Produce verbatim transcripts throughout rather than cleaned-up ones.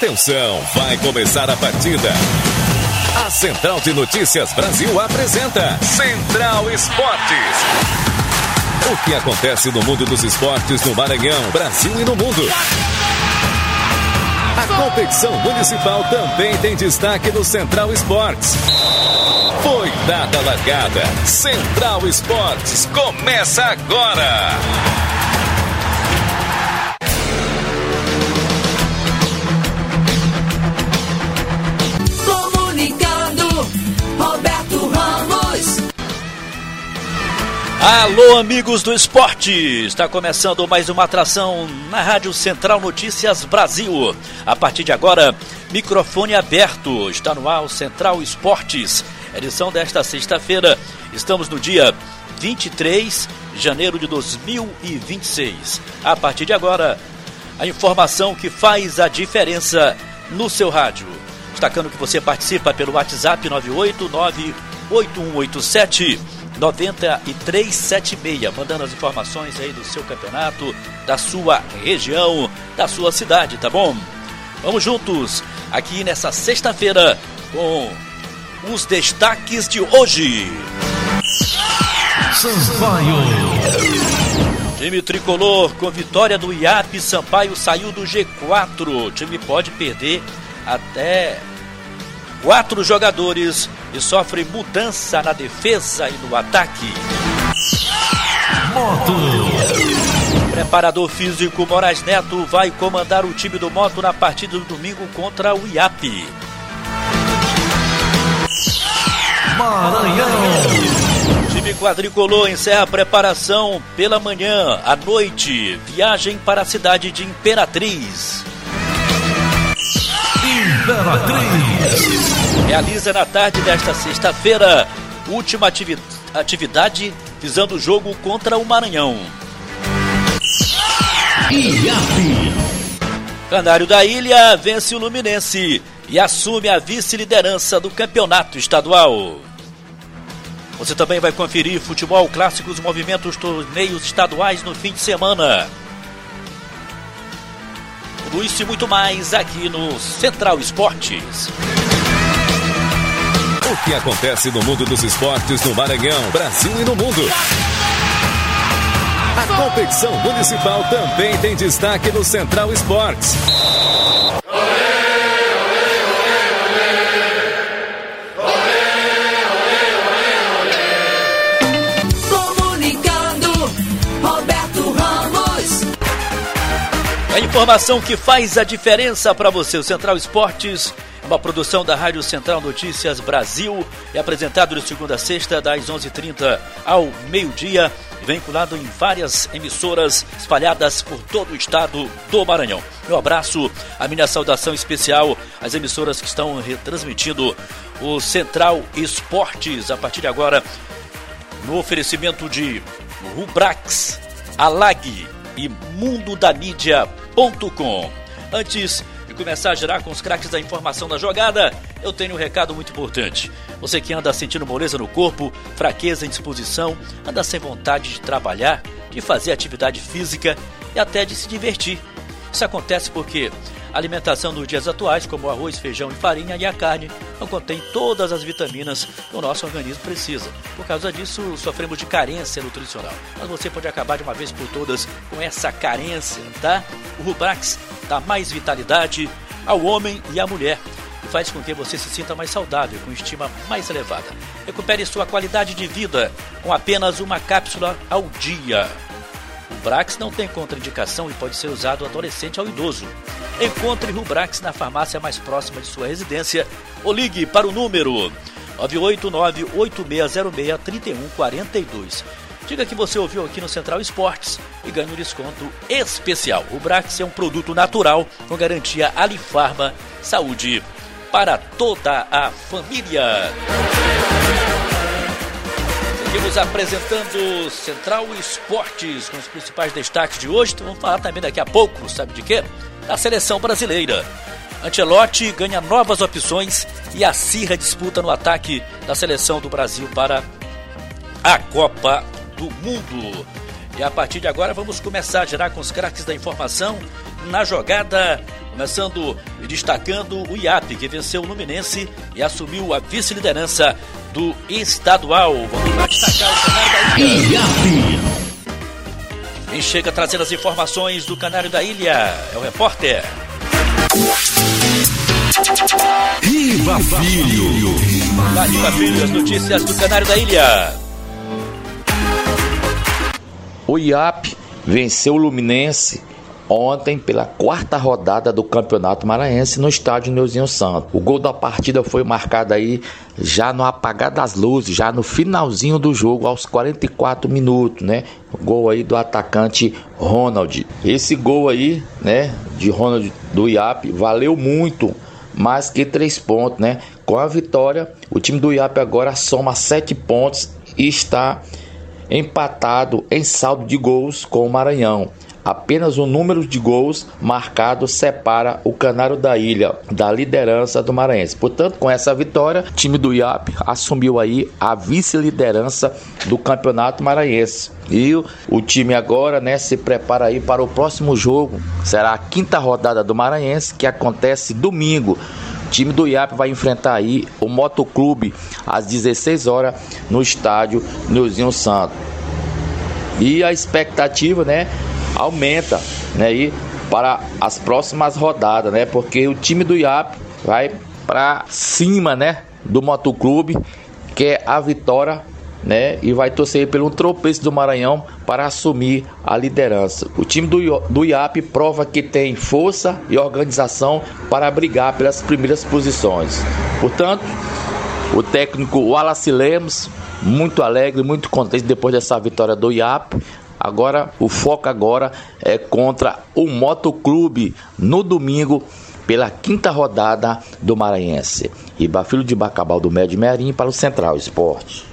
Atenção, vai começar a partida. A Central de Notícias Brasil apresenta Central Esportes. O que acontece no mundo dos esportes no Maranhão, Brasil e no mundo. A competição municipal também tem destaque no Central Esportes. Foi dada a largada. Central Esportes começa agora. Alô, amigos do esporte! Está começando mais uma atração na Rádio Central Notícias Brasil. A partir de agora, microfone aberto. Está no ar o Central Esportes. Edição desta sexta-feira. Estamos no dia vinte e três de janeiro de dois mil e vinte e seis. A partir de agora, a informação que faz a diferença no seu rádio. Destacando que você participa pelo WhatsApp nove oito nove oito um oito sete nove três sete seis, mandando as informações aí do seu campeonato, da sua região, da sua cidade, tá bom? Vamos juntos aqui nessa sexta-feira com os destaques de hoje. Sampaio. Time tricolor com vitória do I A P, Sampaio saiu do G quatro. O time pode perder até quatro jogadores e sofre mudança na defesa e no ataque. Moto. Preparador físico Moraes Neto vai comandar o time do Moto na partida do domingo contra o I A P. Maranhão. Time quadricolor encerra a preparação pela manhã. À noite, viagem para a cidade de Imperatriz. Imperatriz. Realiza na tarde desta sexta-feira última ativi- atividade visando o jogo contra o Maranhão. I A P. Canário da Ilha vence o Luminense e assume a vice-liderança do campeonato estadual. Você também vai conferir futebol, clássicos, movimentos, torneios estaduais no fim de semana. Tudo isso e muito mais aqui no Central Esportes. O que acontece no mundo dos esportes no Maranhão, Brasil e no mundo. A competição municipal também tem destaque no Central Esportes. A informação que faz a diferença para você, o Central Esportes, uma produção da Rádio Central Notícias Brasil, é apresentado de segunda a sexta, das onze e trinta ao meio-dia, vinculado em várias emissoras espalhadas por todo o estado do Maranhão. Meu abraço, a minha saudação especial às emissoras que estão retransmitindo o Central Esportes, a partir de agora, no oferecimento de Rubrax, Alag e Mundo da Mídia ponto com. Antes de começar a girar com os craques da informação da jogada, eu tenho um recado muito importante. Você que anda sentindo moleza no corpo, fraqueza, indisposição, anda sem vontade de trabalhar, de fazer atividade física e até de se divertir. Isso acontece porque a alimentação nos dias atuais, como o arroz, feijão e farinha e a carne, não contém todas as vitaminas que o nosso organismo precisa. Por causa disso, sofremos de carência nutricional. Mas você pode acabar de uma vez por todas com essa carência, tá? O Rubrax dá mais vitalidade ao homem e à mulher e faz com que você se sinta mais saudável, com estima mais elevada. Recupere sua qualidade de vida com apenas uma cápsula ao dia. O Rubrax não tem contraindicação e pode ser usado do adolescente ao idoso. Encontre Rubrax na farmácia mais próxima de sua residência ou ligue para o número nove oito nove, oito seis zero seis, três um quatro dois. Diga que você ouviu aqui no Central Esportes e ganhe um desconto especial. O Rubrax é um produto natural com garantia Alifarma, saúde para toda a família. Seguimos apresentando Central Esportes com os principais destaques de hoje. Então vamos falar também daqui a pouco, sabe de quê? Da seleção brasileira. Ancelotti ganha novas opções e acirra disputa no ataque da seleção do Brasil para a Copa do Mundo. E a partir de agora vamos começar a girar com os craques da informação na jogada Começando e destacando o I A P, que venceu o Luminense e assumiu a vice-liderança do estadual. Vamos lá destacar o Canário da Ilha. I A P. Quem chega trazendo as informações do Canário da Ilha é o repórter Riva Filho. Vai, Riva Filho, as notícias do Canário da Ilha. O I A P venceu o Luminense ontem pela quarta rodada do Campeonato Maranhense no estádio Neuzinho Santos. O gol da partida foi marcado aí já no apagar das luzes, já no finalzinho do jogo, aos quarenta e quatro minutos, né? O gol aí do atacante Ronald. Esse gol aí, né, de Ronald do I A P valeu muito, mais que três pontos, né? Com a vitória, o time do I A P agora soma sete pontos e está empatado em saldo de gols com o Maranhão. Apenas o número de gols marcados separa o Canário da Ilha da liderança do Maranhense. Portanto, com essa vitória, o time do I A P assumiu aí a vice-liderança do Campeonato Maranhense. E o, o time agora, né, se prepara aí para o próximo jogo. Será a quinta rodada do Maranhense, que acontece domingo. O time do I A P vai enfrentar aí o Motoclube às dezesseis horas no estádio Neuzinho Santos. E a expectativa, né, aumenta, né, e para as próximas rodadas, né, porque o time do I A P vai para cima, né, do Motoclube, quer a vitória, né, e vai torcer pelo tropeço do Maranhão para assumir a liderança. O time do, do I A P prova que tem força e organização para brigar pelas primeiras posições. Portanto, o técnico Wallace Lemos, muito alegre, muito contente depois dessa vitória do I A P. Agora, o foco agora é contra o Motoclube no domingo, pela quinta rodada do Maranhense. Riba Filho de Bacabal do Médio Merim para o Central Esporte.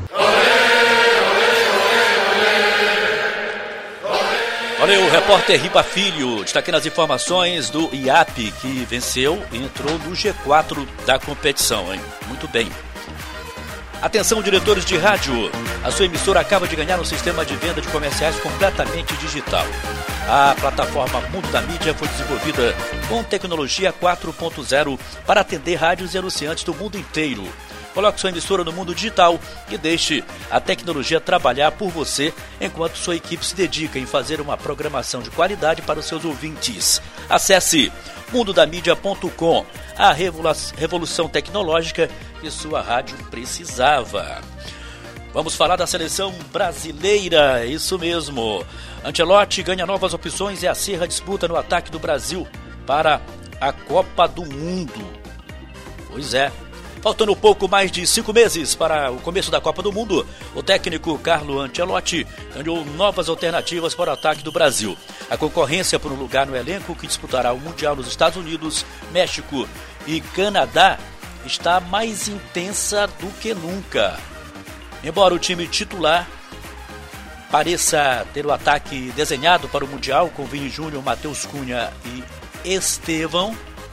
Valeu, repórter Riba Filho, destacando as informações do I A P, que venceu e entrou no G quatro da competição, hein? Muito bem. Atenção, diretores de rádio, a sua emissora acaba de ganhar um sistema de venda de comerciais completamente digital. A plataforma Mundo da Mídia foi desenvolvida com tecnologia quatro ponto zero para atender rádios e anunciantes do mundo inteiro. Coloque sua emissora no mundo digital e deixe a tecnologia trabalhar por você, enquanto sua equipe se dedica em fazer uma programação de qualidade para os seus ouvintes. Acesse mundo da mídia ponto com, a revolução tecnológica que sua rádio precisava. Vamos falar da seleção brasileira, isso mesmo. Ancelotti ganha novas opções e acirra a disputa no ataque do Brasil para a Copa do Mundo. Pois é. Faltando pouco mais de cinco meses para o começo da Copa do Mundo, o técnico Carlo Ancelotti ganhou novas alternativas para o ataque do Brasil. A concorrência por um lugar no elenco que disputará o Mundial nos Estados Unidos, México e Canadá está mais intensa do que nunca. Embora o time titular pareça ter o ataque desenhado para o Mundial, com Vini Júnior, Matheus Cunha e Estevão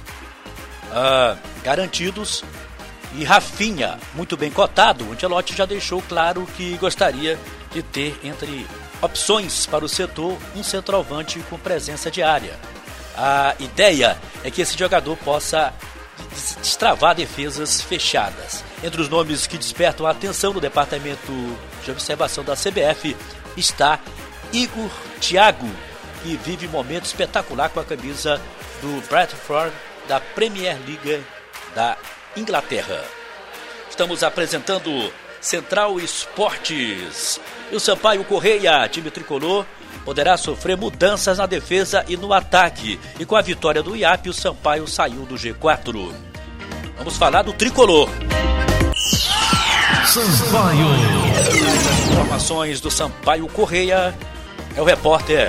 uh, garantidos, e Rafinha, muito bem cotado, o Ancelotti já deixou claro que gostaria de ter entre opções para o setor um centroavante com presença de área. A ideia é que esse jogador possa destravar defesas fechadas. Entre os nomes que despertam a atenção no departamento de observação da C B F está Igor Thiago, que vive um momento espetacular com a camisa do Brentford da Premier League da Inglaterra. Estamos apresentando Central Esportes. E o Sampaio Correia, time tricolor, poderá sofrer mudanças na defesa e no ataque. E com a vitória do I A P, o Sampaio saiu do G quatro. Vamos falar do tricolor. Sampaio. As informações do Sampaio Correia é o repórter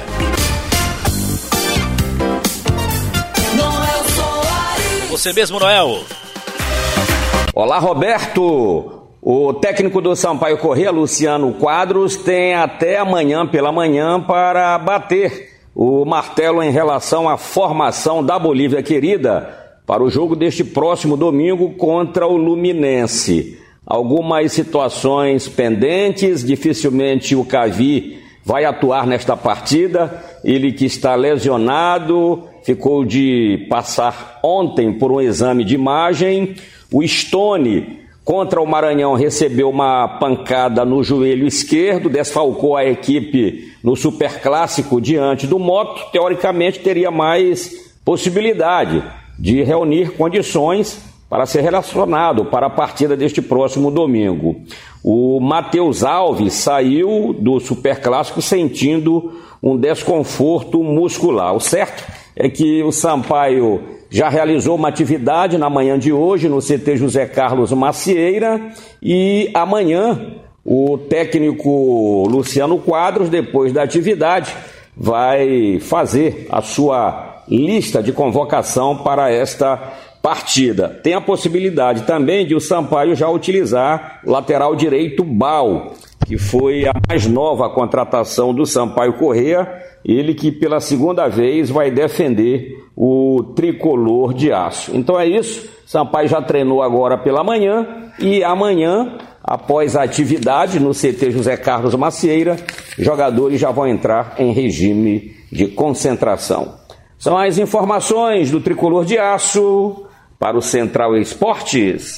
Noel Soares. Você mesmo, Noel. Olá, Roberto. O técnico do Sampaio Correia, Luciano Quadros, tem até amanhã pela manhã para bater o martelo em relação à formação da Bolívia Querida para o jogo deste próximo domingo contra o Luminense. Algumas situações pendentes, dificilmente o Cavi vai atuar nesta partida. Ele que está lesionado, ficou de passar ontem por um exame de imagem. O Stone, contra o Maranhão, recebeu uma pancada no joelho esquerdo, desfalcou a equipe no Superclássico diante do Moto. Teoricamente teria mais possibilidade de reunir condições para ser relacionado para a partida deste próximo domingo. O Matheus Alves saiu do Superclássico sentindo um desconforto muscular. O certo é que o Sampaio já realizou uma atividade na manhã de hoje no C T José Carlos Macieira e amanhã o técnico Luciano Quadros, depois da atividade, vai fazer a sua lista de convocação para esta partida. Tem a possibilidade também de o Sampaio já utilizar o lateral direito Bal, que foi a mais nova contratação do Sampaio Corrêa, ele que pela segunda vez vai defender o tricolor de aço. Então é isso, Sampaio já treinou agora pela manhã e amanhã, após a atividade no C T José Carlos Macieira, jogadores já vão entrar em regime de concentração. São as informações do tricolor de aço para o Central Esportes.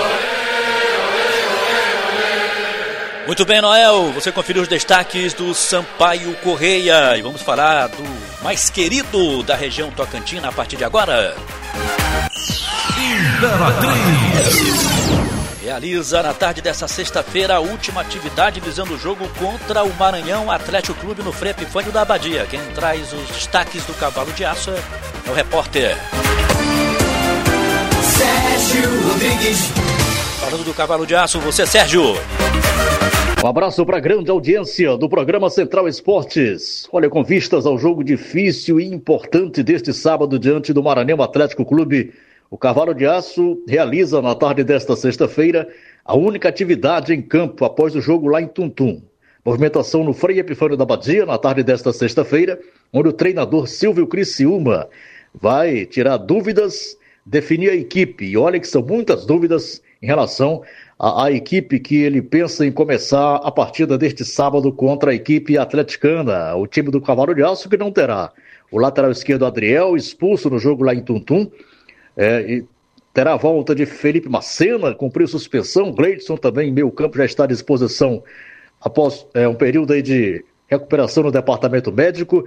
Muito bem, Noel, você conferiu os destaques do Sampaio Corrêa e vamos falar do mais querido da região tocantina a partir de agora. Imperatriz realiza na tarde dessa sexta-feira a última atividade visando o jogo contra o Maranhão Atlético Clube no Frei Epifânio da Abadia. Quem traz os destaques do Cavalo de Aço é o repórter Sérgio Rodrigues. Falando do Cavalo de Aço, você, Sérgio. Um abraço para a grande audiência do programa Central Esportes. Olha, com vistas ao jogo difícil e importante deste sábado diante do Maranhão Atlético Clube, o Cavalo de Aço realiza na tarde desta sexta-feira a única atividade em campo após o jogo lá em Tuntum. Movimentação no Frei Epifânio da Abadia na tarde desta sexta-feira, onde o treinador Silvio Criciúma vai tirar dúvidas, definir a equipe. E olha que são muitas dúvidas em relação à, à equipe que ele pensa em começar a partida deste sábado contra a equipe atleticana, o time do Cavalo de Aço, que não terá o lateral esquerdo Adriel, expulso no jogo lá em Tuntum. É, e terá a volta de Felipe Macena, cumpriu suspensão. Gleidson também, meio campo, já está à disposição após é, um período aí de recuperação no departamento médico.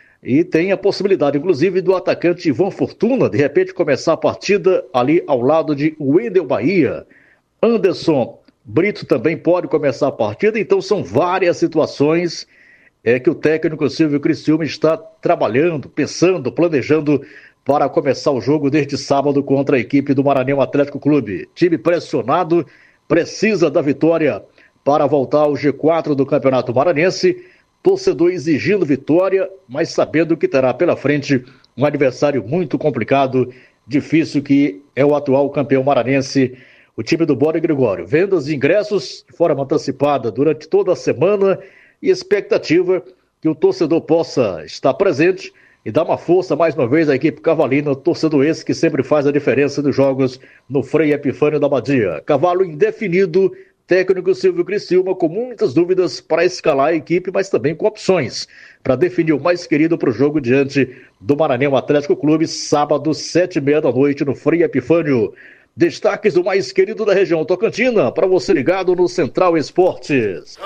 E tem a possibilidade, inclusive, do atacante Ivan Fortuna, de repente, começar a partida ali ao lado de Wendel Bahia. Anderson Brito também pode começar a partida. Então são várias situações é, que o técnico Silvio Criciúma está trabalhando, pensando, planejando para começar o jogo deste sábado contra a equipe do Maranhão Atlético Clube. Time pressionado, precisa da vitória para voltar ao G quatro do Campeonato Maranhense. Torcedor exigindo vitória, mas sabendo que terá pela frente um adversário muito complicado, difícil, que é o atual campeão maranhense, o time do Bode Gregório. Vendas de ingressos de forma antecipada durante toda a semana e expectativa que o torcedor possa estar presente e dar uma força mais uma vez à equipe cavalina, torcedor esse que sempre faz a diferença dos jogos no Frei Epifânio da Abadia. Cavalo indefinido, técnico Silvio Criciúma com muitas dúvidas para escalar a equipe, mas também com opções para definir o mais querido para o jogo diante do Maranhão Atlético Clube, sábado, sete e meia da noite, no Frei Epifânio. Destaques do mais querido da região tocantina, para você ligado no Central Esportes.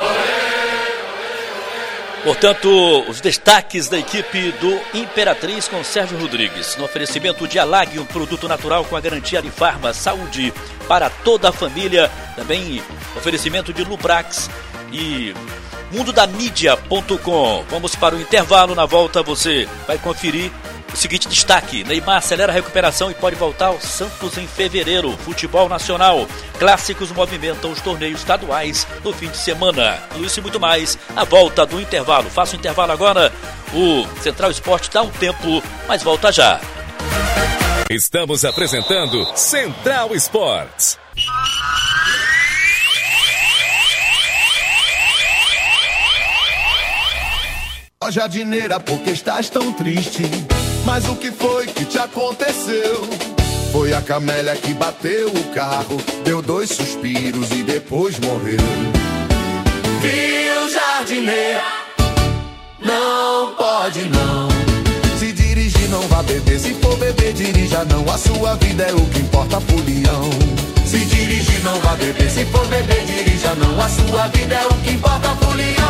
Portanto, os destaques da equipe do Imperatriz com Sérgio Rodrigues. No oferecimento de Alag, um produto natural com a garantia Alifarma, saúde para toda a família. Também oferecimento de Lubrax e mundo da mídia ponto com. Vamos para o intervalo. Na volta você vai conferir o seguinte destaque: Neymar acelera a recuperação e pode voltar ao Santos em fevereiro. Futebol nacional, clássicos movimentam os torneios estaduais no fim de semana. Isso e muito mais, a volta do intervalo. Faça o intervalo agora. O Central Esporte dá um tempo, mas volta já. Estamos apresentando Central Esportes. Ó jardineira, por que estás tão triste? Mas o que foi que te aconteceu? Foi a camélia que bateu o carro, deu dois suspiros e depois morreu. Viu, jardineira, pode não. Se dirigir não vá beber, se for beber dirija não. A sua vida é o que importa, folião. Se dirigir não vá beber, se for beber dirija não. A sua vida é o que importa, folião.